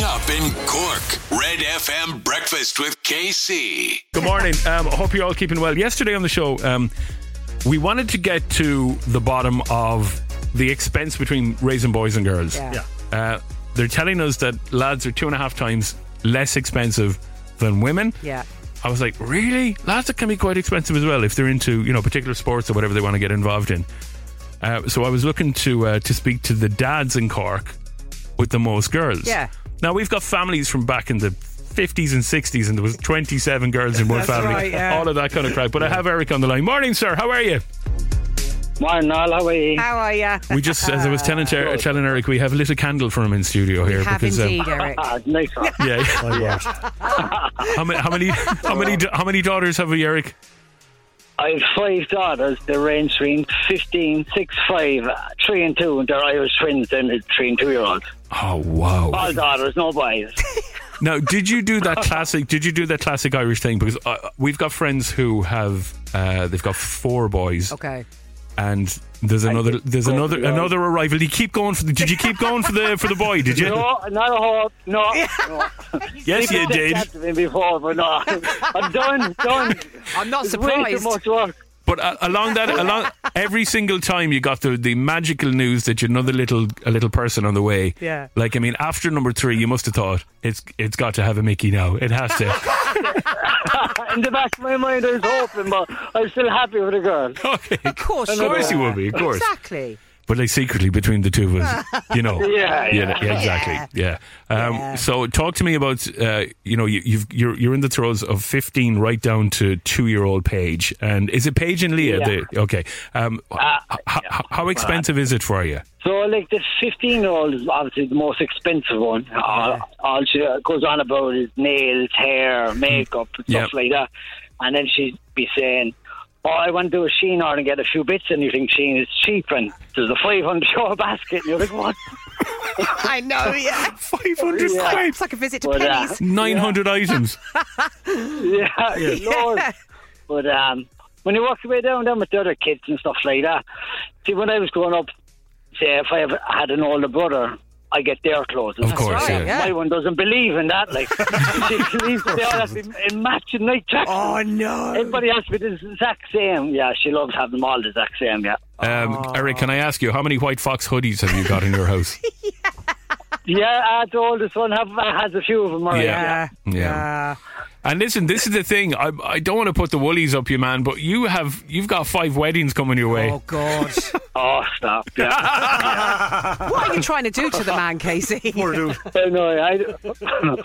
up in Cork. Red FM Breakfast with KC. Good morning. I hope you're all keeping well. Yesterday on the show, we wanted to get to the bottom of the expense between raising boys and girls. Yeah. They're telling us that lads are 2.5 times less expensive than women. Yeah. I was like, really? Lads can be quite expensive as well if they're into, particular sports or whatever they want to get involved in. So I was looking to speak to the dads in Cork with the most girls. Yeah. Now, we've got families from back in the 50s and 60s, and there was 27 girls in one family. right, yeah. All of that kind of crowd. But I have Eric on the line. Morning, sir. How are you? Morning, all. How are you? How are you? We just, as I was telling Eric, we have lit a candle for him in studio here. Have because, indeed, Eric. Nice one. Yeah. Oh, How many daughters have we, Eric? I have 5 daughters. They range between 15, 6, 5, 3 and 2. And they're Irish twins, then it's 3 and 2-year-olds. Oh, wow. All daughters, no boys. Now, did you do that classic Irish thing? Because we've got friends who have they've got 4 boys. Okay. And there's another arrival. Did you keep going for the boy? Did you? No, not a hope. No. Yes, you did. Before, but no. I'm done. I'm not It's way too surprised. much work. But along every single time you got the magical news that you're another little person on the way. Yeah. Like, I mean, after number 3, you must have thought it's got to have a Mickey now. It has to. In the back of my mind, I was hoping, but I'm still happy with the girl. Okay. Of course you will be. Of course. Exactly. But like secretly between the two of us, Yeah. exactly. Yeah. So talk to me about you're in the throes of 15 right down to 2-year-old Paige, and is it Paige and Leah? Yeah. Okay. How expensive is it for you? So, like, the 15-year-old is obviously the most expensive one. All she goes on about is nails, hair, makeup, and stuff like that. And then she'd be saying, I want to do a Shein order and get a few bits, and you think Shein is cheap, and there's a €500 basket, and you're like, what? I know, yeah. 500 Yeah. quid. It's like a visit to But, Penny's. 900 items. Lord. But when you walk away down with the other kids and stuff like that, see, when I was growing up, say, if I ever had an older brother, I get their clothes. Of course, right, yeah. My one doesn't believe in that. Like, she believes they all have to be in matching night jackets. Oh, no. Everybody has to be the exact same. Yeah, she loves having them all the exact same, yeah. Eric, can I ask you, how many White Fox hoodies have you got in your house? Yeah, the oldest one has a few of them. Right? Yeah. And listen, this is the thing. I don't want to put the woolies up you, man, but you've got 5 weddings coming your way. Oh, God. Oh, stop. Yeah. What are you trying to do to the man, Casey? I know.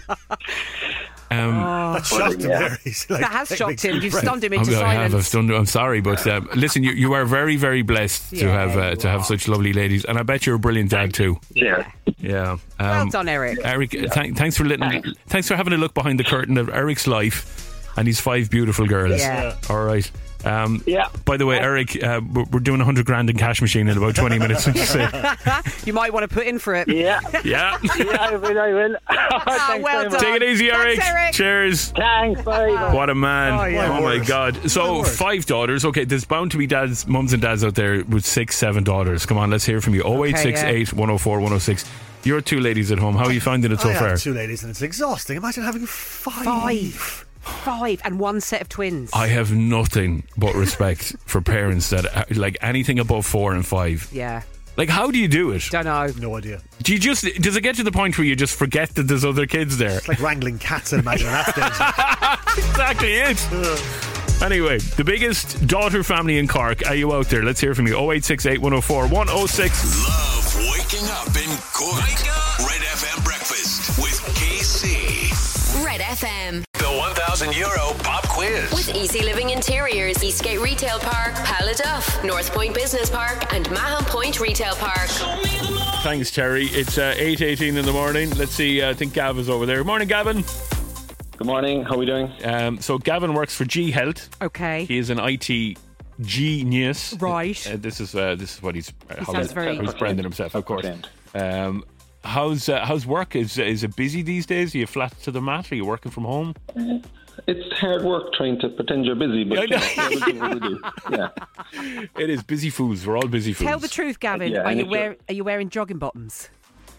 That shocked him there. He's like, That has take shocked me him. to You've breath. stunned him into I have. silence. I'm sorry, but listen, you are very, very blessed to have such lovely ladies, and I bet you're a brilliant dad too. Yeah. Yeah. Well done, Eric. Eric, thanks for having a look behind the curtain of Eric's life and his 5 beautiful girls. Yeah. All right. Yeah. By the way, Eric, we're doing 100 grand in cash machine in about 20 minutes. You might want to put in for it. Yeah. Yeah. Yeah, I will. Thanks well very much. done. Take it easy, Eric. Thanks, Eric. Cheers. Thanks, bye. What a man. yeah. Oh my God. So 5 daughters. Okay, there's bound to be mums and dads out there with 6, 7 daughters. Come on, let's hear from you. 0868 104 106. You're 2 ladies at home. How are you finding it so I far? have 2 ladies and it's exhausting. Imagine having 5. 5 and 1 set of twins. I have nothing but respect for parents that like anything above 4 and 5. Yeah. Like, how do you do it? Don't know. No idea. Does it get to the point where you just forget that there's other kids there? It's like wrangling cats, I imagine, at that stage. Exactly it. Anyway, the biggest daughter family in Cork. Are you out there? Let's hear from you. 0868 104 106. Love waking up in Cork. Wake up. Red FM Breakfast with KC. Red FM. The €1,000 pop quiz. With Easy Living Interiors, Eastgate Retail Park, Paladuff, North Point Business Park, and Mahon Point Retail Park. Thanks, Terry. It's 8:18 in the morning. Let's see. I think Gav is over there. Morning, Gavin. Good morning. How are we doing? So Gavin works for G Health. Okay. He is an IT genius. Right. This is what he's sounds very- he's branded himself, of course. Brilliant. How's work? Is it busy these days? Are you flat to the mat? Are you working from home? It's hard work trying to pretend you're busy, but we'll do what we do. Yeah. It is busy fools. We're all busy fools. Tell the truth, Gavin. Yeah, are and you if you're- wearing jogging bottoms?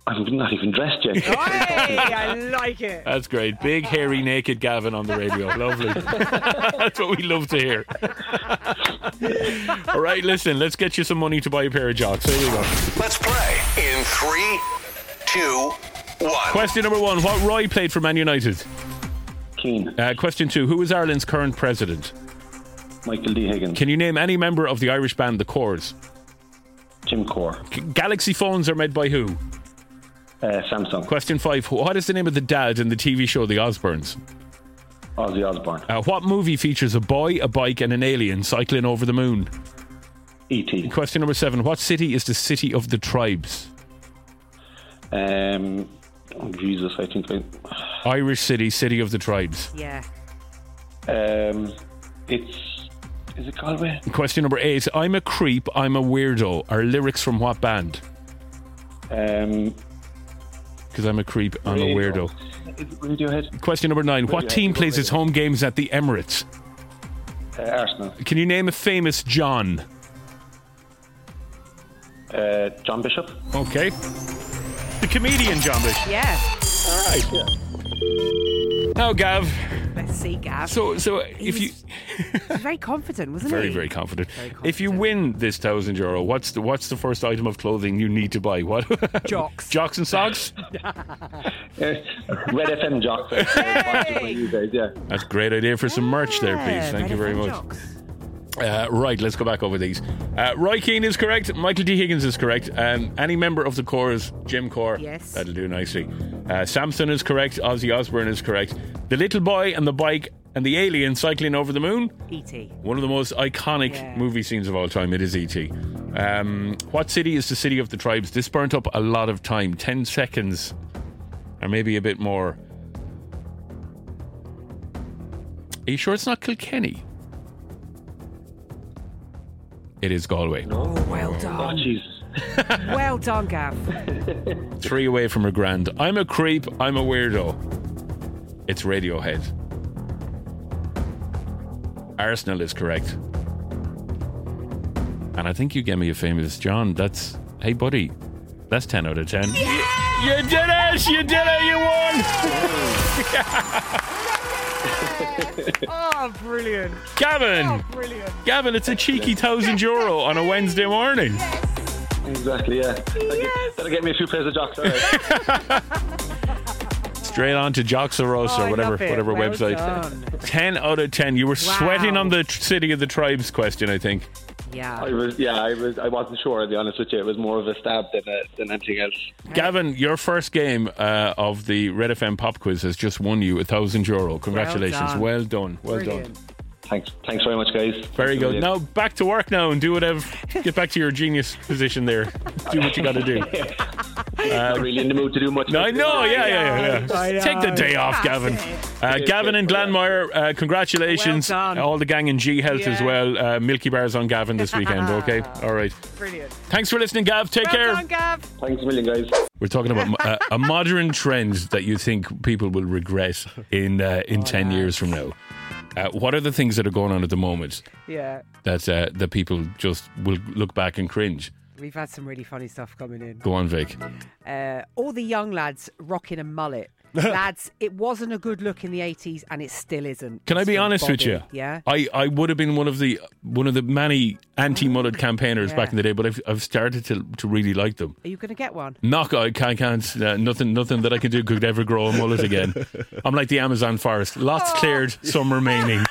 I'm not even dressed yet. Hey, I like it. That's great. Big, hairy, naked Gavin on the radio. Lovely. That's what we love to hear. All right, listen, let's get you some money to buy a pair of jocks. There you go. Let's play in 3, 2, 1. Question number 1. What Roy played for Man United? Keane. Question 2. Who is Ireland's current president? Michael D. Higgins. Can you name any member of the Irish band The Corrs? Jim Core. Galaxy phones are made by who? Samsung. Question 5. What is the name of the dad in the TV show The Osbournes? Ozzy Osbourne. What movie features a boy, a bike and an alien cycling over the moon? E.T. Question number 7. What city is the city of the tribes? Jesus, I think Irish city, city of the tribes. Yeah. Is it Galway? Question number 8. I'm a creep, I'm a weirdo. Are lyrics from what band? Because I'm a creep, I'm a weirdo. Radiohead. Question number 9. What team plays its home games at the Emirates? Arsenal. Can you name a famous John? John Bishop. Okay. The comedian John Bishop. Yeah. All right. Yeah. Now, Gav. Let's see, Gav. So if you He's very confident, wasn't very, he? very confident. Very If you win this €1,000, what's the first item of clothing you need to buy? What? Jocks. Jocks and socks? Red FM Jocks. You guys, yeah. That's a great idea for some merch there, please. Thank you very much. Right, let's go back over these. Roy Keane is correct. Michael D. Higgins is correct. Any member of the Corrs, Jim Core. Yes. That'll do nicely. Samson is correct. Ozzy Osbourne is correct. The little boy and the bike and the alien cycling over the moon. E.T. One of the most iconic movie scenes of all time. It is E.T. What city is the city of the tribes? This burnt up a lot of time. 10 seconds. Or maybe a bit more. Are you sure it's not Kilkenny? It is Galway. Oh, well Oh, done. Jesus. Well done, Gav. 3 away from a grand. I'm a creep, I'm a weirdo. It's Radiohead. Arsenal is correct. And I think you gave me a famous John. That's, hey buddy, that's 10 out of 10. Yeah! You did it! You did it! You won! Oh, brilliant. Gavin! Oh, brilliant. Gavin, it's a cheeky €1,000 on a Wednesday morning. Exactly, yeah. That'll get me a few pairs of Jocks. All right. Straight on to Jocks or Us Oh, or I whatever love it. whatever Well website. done. 10 out of 10. You were sweating on the city of the tribes question, I think. Yeah. I wasn't sure, to be honest with you. It was more of a stab than anything else. Gavin, your first game of the Red FM Pop Quiz has just won you €1,000. Congratulations. Well done. Well done. Thanks very much, guys. Very good. Now back to work now and do whatever. Get back to your genius position there. Do what you got to do. Not really in the mood to do much. No, I know. Yeah. I know. Take the day off, Gavin. Gavin and Glanmire, congratulations. Well done. All the gang in G Health as Yeah. well. Milky Bars on Gavin this weekend. Okay. All right. Brilliant. Thanks for listening, Gav. Take care. Well done, Gav. Thanks a million, guys. We're talking about a modern trend that you think people will regret in 10 years from now. What are the things that are going on at the moment Yeah. that people just will look back and cringe? We've had some really funny stuff coming in. Go on, Vic. All the young lads rocking a mullet. Lads, it wasn't a good look in the 80s and it still isn't. Can I It's be from honest with Bobby. you? Yeah. I would have been one of the many anti-mullet campaigners back in the day, but I've started to really like them. Are you going to get one? I can't. Nothing that I can do could ever grow a mullet again. I'm like the Amazon forest. Lots cleared, some remaining.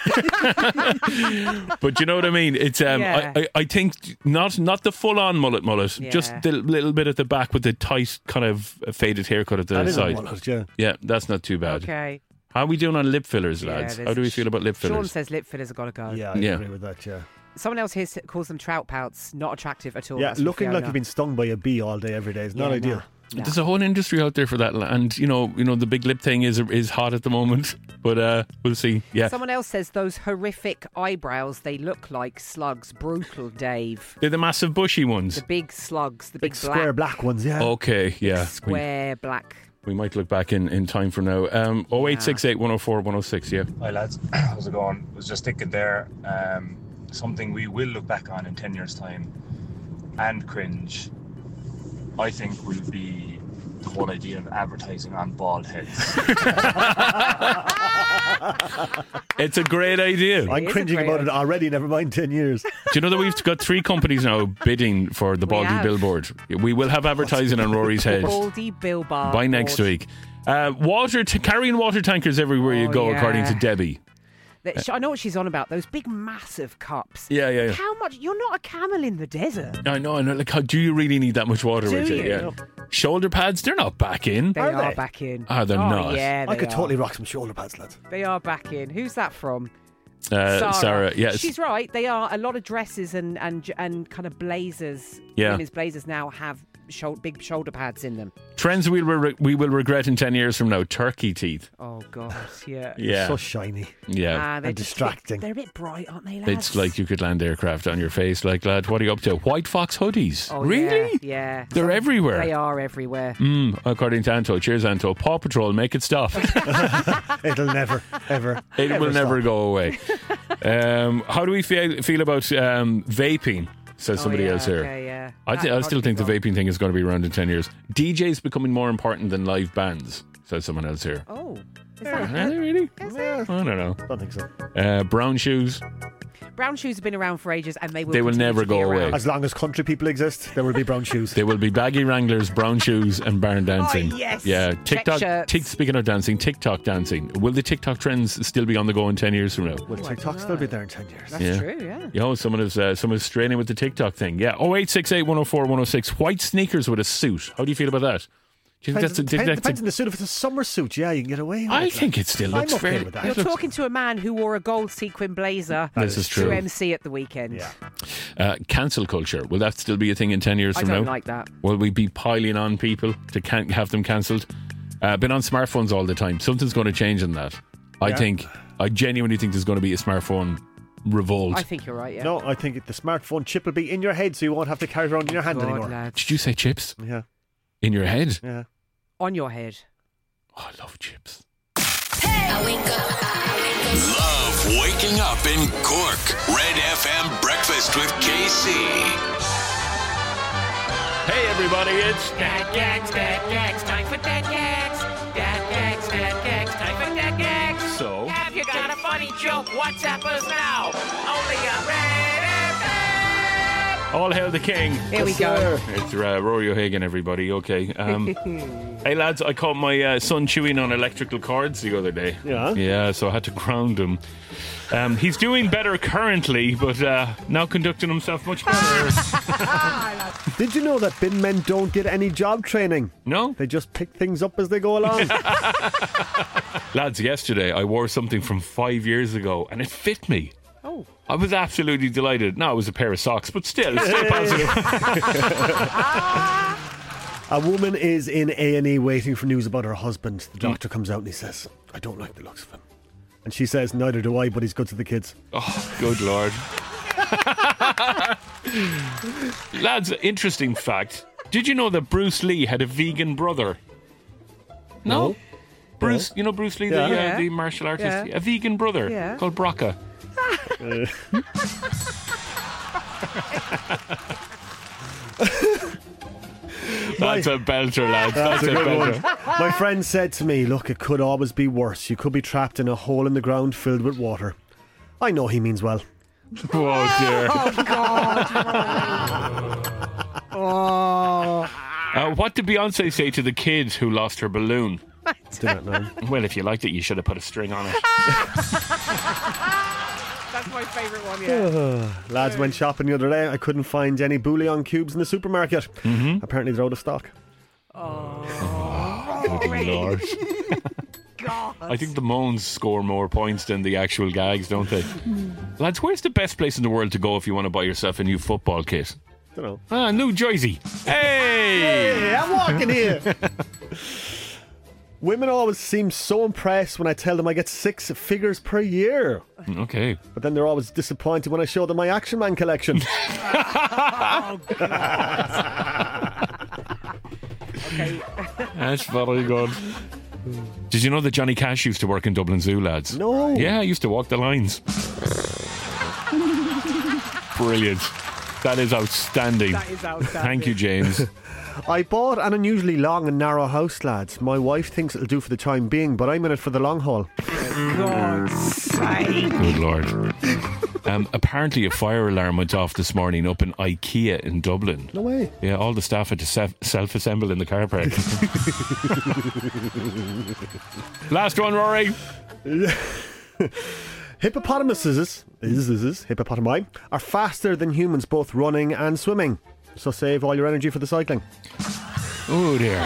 But you know what I mean? It's I think not the full-on mullet, just the little bit at the back with the tight kind of faded haircut at the side. Yeah, that's not too bad. Okay. How are we doing on lip fillers, lads? How do we feel about lip fillers? Sean says lip fillers have got to go. Yeah, I agree with that, yeah. Someone else here calls them trout pouts. Not attractive at all. Yeah, That's from looking like Fiona. you've been stung by a bee all day, every day. It's not ideal. Nah. There's a whole industry out there for that, and you know the big lip thing is hot at the moment, but we'll see. Yeah. Someone else says those horrific eyebrows. They look like slugs. Brutal, Dave. They're the massive bushy ones. The big slugs. The Big big square black ones, yeah. Okay, yeah. Square black. We might look back in time for now. 0868 104 106, yeah. Hi lads, how's it going? I was just thinking there, something we will look back on in 10 years time and cringe, I think, will be the whole idea of advertising on bald heads. It's a great idea. I'm cringing about it already, never mind 10 years. Do you know that we've got 3 companies now bidding for the Baldy have. billboard? We will have advertising on Rory's head Baldy billboard. by next week. Carrying water tankers everywhere you go, according to Debbie. I know what she's on about. Those big, massive cups. Yeah. How much? You're not a camel in the desert. I know. Like, how do you really need that much water? Do with you? Yeah. Shoulder pads, they're not back in. They are back in. Are they not? Yeah, I could are. totally rock some shoulder pads, lads. They are back in. Who's that from? Sarah, yes. She's right. They are. A lot of dresses and kind of blazers. Yeah. Women's blazers now have big shoulder pads in them. Trends we will regret in 10 years from now. Turkey teeth. Oh God, yeah. Yeah. So shiny. Yeah. They're And distracting. They're a bit bright, aren't they, lads? It's like you could land aircraft on your face. Like, lad, what are you up to? White Fox hoodies. Oh, Really? Yeah. They're everywhere. They are everywhere. According to Anto. Cheers, Anto. Paw Patrol, make it stop. It'll never, ever. It will never go away. How do we feel about vaping? Says somebody else here. Okay, yeah. I still think the vaping thing is going to be around in 10 years. DJs becoming more important than live bands, says someone else here. Oh, is Are that they really? Is it? I don't know. I don't think so. Brown shoes. Brown shoes have been around for ages, and they will. They will continue never to be go away. around. As long as country people exist, there will be brown shoes. There will be baggy Wranglers, brown shoes, and barn dancing. Oh, yes. Yeah, Check TikTok. shirts. Speaking of dancing, TikTok dancing. Will the TikTok trends still be on the go in 10 years from now? Will TikTok still be there in 10 years? That's true. Yeah. You know, someone's straining with the TikTok thing. Yeah. 0868 104 106. White sneakers with a suit. How do you feel about that? Do you think Depends on the suit. If it's a summer suit, yeah, you can get away with it. I think it still looks I'm okay fair. with that. You're talking to a man who wore a gold sequin blazer. This is true. To MC at the weekend. Yeah. Cancel culture. Will that still be a thing in 10 years I from don't now? like that. Will we be piling on people to have them cancelled? Been on smartphones all the time. Something's going to change in that. I genuinely think there's going to be a smartphone revolt. I think you're right. Yeah. No, I think the smartphone chip will be in your head, so you won't have to carry it around in your hand anymore. Lads. Did you say chips? Yeah. In your head? Yeah. On your head. Oh, I love chips. Love waking up in Cork. Red FM breakfast with KC. Hey everybody, it's Dad gags, time for dad gags. Dad gags, time for dad gags. So? Have you got a funny joke? WhatsApp us now. Only on Red FM. All hail the king. Here we go. It's Rory O'Hagan, everybody. Okay. Hey lads, I caught my son chewing on electrical cords the other day. Yeah? Yeah, so I had to ground him. He's doing better currently, but now conducting himself much better. Did you know that bin men don't get any job training? No? They just pick things up as they go along. Lads, yesterday I wore something from 5 years ago and it fit me. Oh. I was absolutely delighted. No, it was a pair of socks, but still positive. A woman is in A&E waiting for news about her husband. The doctor comes out and he says, I don't like the looks of him. And she says, neither do I, but he's good to the kids. Oh, good Lord. Lads, interesting fact. Did you know that Bruce Lee had a vegan brother? No? Bruce, you know Bruce Lee, the martial artist? Yeah. A vegan brother called Brocca. That's a belter, lads. That's a good belter. one. My friend said to me, look, it could always be worse. You could be trapped in a hole in the ground filled with water. I know he means well. Oh, dear. Oh, God. Oh. What did Beyonce say to the kid who lost her balloon? Do not know. Well, if you liked it, you should have put a string on it. That's my favourite one, yeah. Lads went shopping the other day. I couldn't find any bouillon cubes in the supermarket. Apparently they're out of stock. Good Lord. God. I think the moans score more points than the actual gags, don't they? Lads, where's the best place in the world to go if you want to buy yourself a new football kit? Don't know. New Jersey. Hey! I'm walking here. Women always seem so impressed when I tell them I get 6 figures per year. Okay. But then they're always disappointed when I show them my Action Man collection. Oh, God. Okay. That's very good. Did you know that Johnny Cash used to work in Dublin Zoo, lads? No. Yeah, I used to walk the lines. Brilliant. That is outstanding. That is outstanding. Thank you, James. I bought an unusually long and narrow house, lads. My wife thinks it'll do for the time being, but I'm in it for the long haul. God's sake. Good Lord. Apparently a fire alarm went off this morning up in IKEA in Dublin. No way. Yeah, all the staff had to self-assemble in the car park. Last one, Rory. Hippopotamuses hippopotami are faster than humans both running and swimming. So save all your energy for the cycling. Oh dear.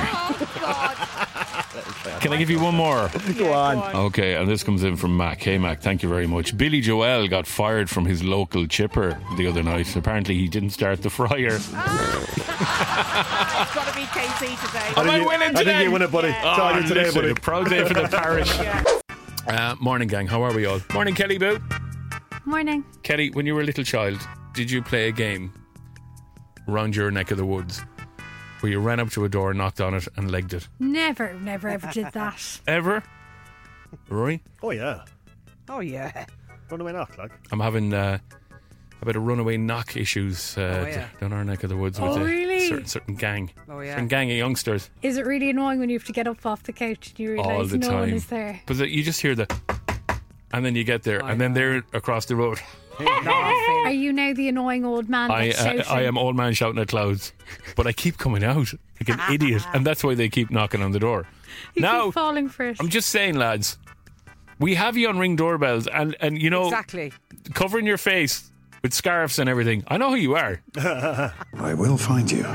Can I give you one more? Go on. Okay, and this comes in from Mac. Hey Mac, thank you very much. Billy Joel got fired from his local chipper the other night. Apparently he didn't start the fryer. It's got to be KC today. Am I winning today? I think you win it, buddy. It's all you today, buddy. A proud day for the parish. Morning gang, how are we all? Morning Kelly Boo. Morning. Kelly, when you were a little child, did you play a game around your neck of the woods where you ran up to a door, knocked on it and legged it? Never ever did that. Ever? Rory? Oh yeah. Oh, yeah. Runaway knock, like. I'm having a bit of runaway knock issues down our neck of the woods with a certain gang. Oh, yeah. Certain gang of youngsters. Is it really annoying when you have to get up off the couch and you All realise the no time. one is there? But you just hear the... And then you get there, and then they're across the road. Are you now the annoying old man that's shouting? I am old man shouting at clouds. But I keep coming out like an idiot, and that's why they keep knocking on the door. You now, keep falling for it. I'm just saying, lads, we have you on Ring doorbells, and you know, Exactly. covering your face with scarves and everything. I know who you are. I will find you.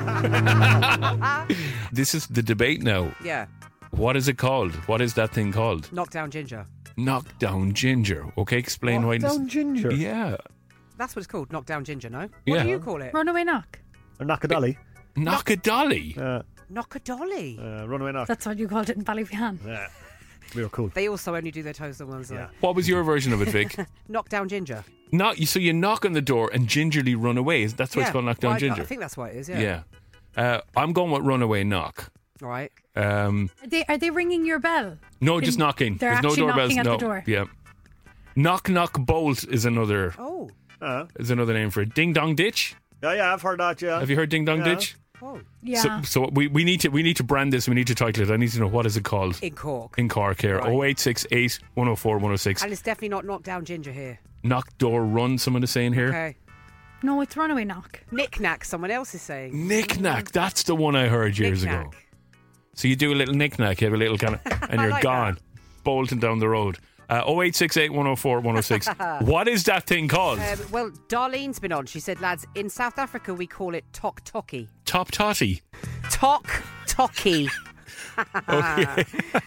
This is the debate now. Yeah. What is it called? What is that thing called? Knockdown ginger. Knockdown ginger. Okay, explain why. Knockdown ginger? Yeah. That's what it's called. Knockdown ginger, no? What Yeah. do you call it? Runaway knock. Or knock-a-dolly. Knock-a-dolly? Knock-a-dolly. Runaway knock. That's what you called it in Ballyvihan. Yeah. Real cool. They also only do their toes the ones, though. What was your version of it, Vic? Knockdown ginger. So you knock on the door and gingerly run away. That's why it's called knockdown ginger. I think that's what it is, yeah. Yeah. I'm going with runaway knock. All right. Are they ringing your bell? No, just knocking. They're There's no actually doorbells. knocking at No. the door. Yeah. Knock knock bolt is another. Oh. Is another name for it. Ding dong ditch. Yeah, I've heard that. Yeah. Have you heard ding dong ditch? Oh. Yeah. So we need to brand this. We need to title it. I need to know what is it called In Cork. in Cork here. Right. 0868 104 106. And it's definitely not knockdown ginger here. Knock door run. Someone is saying here. Okay. No, it's runaway knock. Knick-knack, someone else is saying. Knick-knack. That's the one I heard years ago. Knick-knack. So you do a little knick-knack, you have a little kind of, and you're like gone, bolting down the road. 0868 104 106. What is that thing called? Well, Darlene's been on. She said, lads, in South Africa we call it tok-toki. Top totty. Tok-toki. Okay.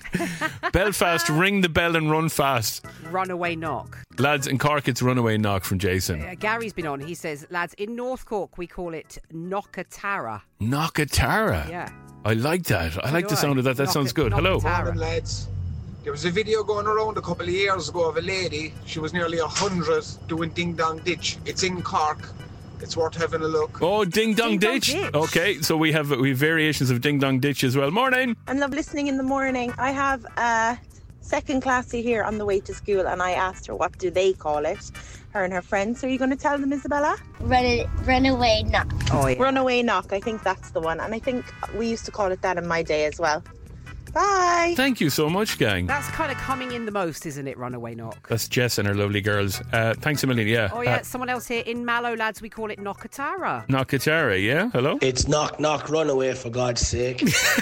Belfast, ring the bell and run fast. Runaway knock. Lads, in Cork it's runaway knock from Jason. Gary's been on. He says, lads, in North Cork we call it knockatara. Knockatara. Yeah. I like that. I like the sound of that. That sounds good. Hello. Morning, lads. There was a video going around a couple of years ago of a lady. She was nearly 100 doing Ding Dong Ditch. It's in Cork. It's worth having a look. Oh, Ding Dong Ditch. Okay, so we have variations of Ding Dong Ditch as well. Morning. I love listening in the morning. I have a second classy here on the way to school, and I asked her what do they call it. Her and her friends. Are you going to tell them, Isabella? Runaway knock. Oh, yeah. Runaway knock. I think that's the one, and I think we used to call it that in my day as well. Bye. Thank you so much, gang. That's kind of coming in the most, isn't it? Runaway knock. That's Jess and her lovely girls. Thanks a million. Yeah. Oh yeah, someone else here in Mallow, lads. We call it knockatara. Knockatara. Yeah. Hello. It's knock knock runaway, for God's sake.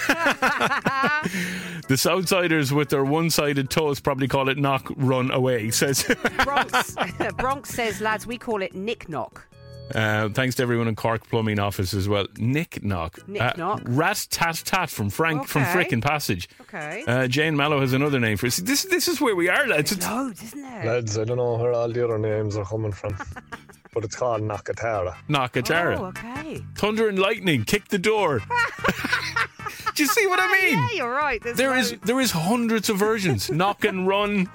The Southsiders with their one-sided toes probably call it knock run away. Says Bronx says, lads, we call it nick knock. Thanks to everyone in Cork Plumbing Office as well. Nick knock. Nick knock. Rat tat tat from Frank from Frickin' Passage. Okay. Jane Mallow has another name for it. This is where we are, lads. There's loads, isn't there? Lads, I don't know where all the other names are coming from, but it's called Knockatara. Knockatara. Oh, okay. Thunder and lightning. Kick the door. Do you see what I mean? Yeah, you're right. There is hundreds of versions. Knock and run.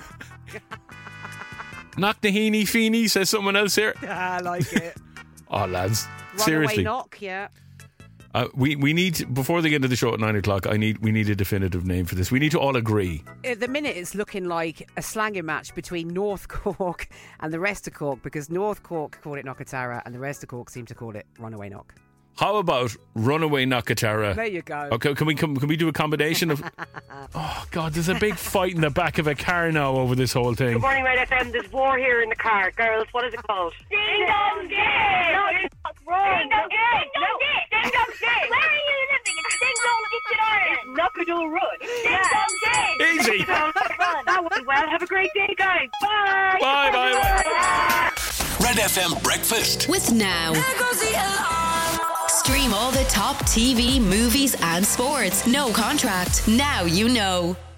Knock the heeny feeny, says someone else here. I like it. Oh, lads, Runaway seriously. knock, yeah. We need, before they get into the show at 9 o'clock, we need a definitive name for this. We need to all agree. At the minute, it's looking like a slanging match between North Cork and the rest of Cork, because North Cork call it knockatara and the rest of Cork seem to call it runaway knock. How about Runaway Nakatara? There you go. Okay, can we do a combination of? Oh God, there's a big fight in the back of a car now over this whole thing. Good morning, Red FM. There's war here in the car, girls. What is it called? Ding dong day! No, it's wrong. Ding dong day! Ding dong day! Ding dong day! Where are you living? It's Ding dong Kitchen Ireland. Knockadoo Road. Ding dong day! Easy. That went well. Have a great day, guys. Bye. Bye. Bye. Red FM Breakfast. With Now. Stream all the top TV, movies, and sports. No contract. Now you know.